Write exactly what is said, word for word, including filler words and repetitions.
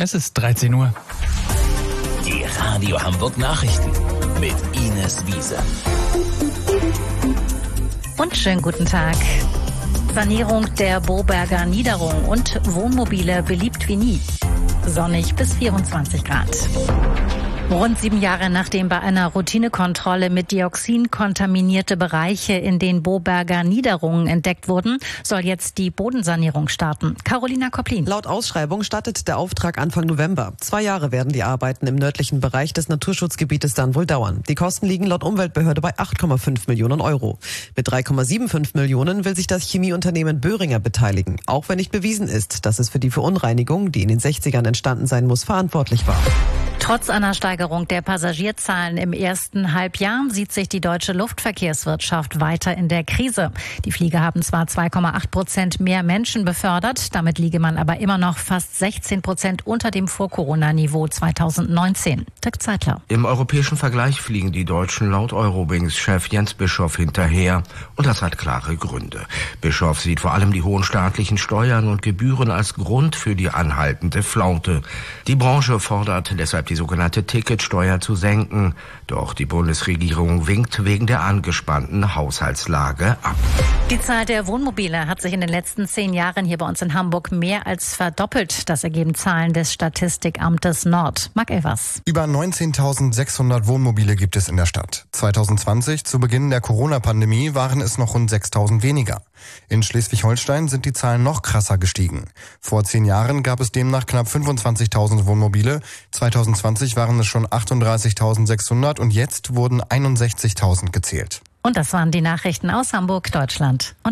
Es ist dreizehn Uhr. Die Radio Hamburg Nachrichten mit Ines Wiese. Und schönen guten Tag. Sanierung der Boberger Niederung und Wohnmobile beliebt wie nie. Sonnig bis vierundzwanzig Grad. Rund sieben Jahre nachdem bei einer Routinekontrolle mit Dioxin kontaminierte Bereiche in den Boberger Niederungen entdeckt wurden, soll jetzt die Bodensanierung starten. Carolina Koplin. Laut Ausschreibung startet der Auftrag Anfang November. Zwei Jahre werden die Arbeiten im nördlichen Bereich des Naturschutzgebietes dann wohl dauern. Die Kosten liegen laut Umweltbehörde bei acht Komma fünf Millionen Euro. Mit drei Komma fünfundsiebzig Millionen will sich das Chemieunternehmen Boehringer beteiligen, auch wenn nicht bewiesen ist, dass es für die Verunreinigung, die in den sechzigern entstanden sein muss, verantwortlich war. Trotz einer Steigerung der Passagierzahlen im ersten Halbjahr sieht sich die deutsche Luftverkehrswirtschaft weiter in der Krise. Die Flieger haben zwar zwei Komma acht Prozent mehr Menschen befördert, damit liege man aber immer noch fast sechzehn Prozent unter dem Vor-Corona-Niveau zweitausendneunzehn. Dirk Zeitler. Im europäischen Vergleich fliegen die Deutschen laut Eurowings-Chef Jens Bischoff hinterher. Und das hat klare Gründe. Bischoff sieht vor allem die hohen staatlichen Steuern und Gebühren als Grund für die anhaltende Flaute. Die Branche fordert deshalb die sogenannte Ticketsteuer zu senken. Doch die Bundesregierung winkt wegen der angespannten Haushaltslage ab. Die Zahl der Wohnmobile hat sich in den letzten zehn Jahren hier bei uns in Hamburg mehr als verdoppelt. Das ergeben Zahlen des Statistikamtes Nord. Marc Elvers. Über neunzehntausendsechshundert Wohnmobile gibt es in der Stadt. zweitausendzwanzig, zu Beginn der Corona-Pandemie, waren es noch rund sechstausend weniger. In Schleswig-Holstein sind die Zahlen noch krasser gestiegen. Vor zehn Jahren gab es demnach knapp fünfundzwanzigtausend Wohnmobile. zweitausendzwanzig waren es schon achtunddreißigtausendsechshundert und jetzt wurden einundsechzigtausend gezählt. Und das waren die Nachrichten aus Hamburg, Deutschland. Und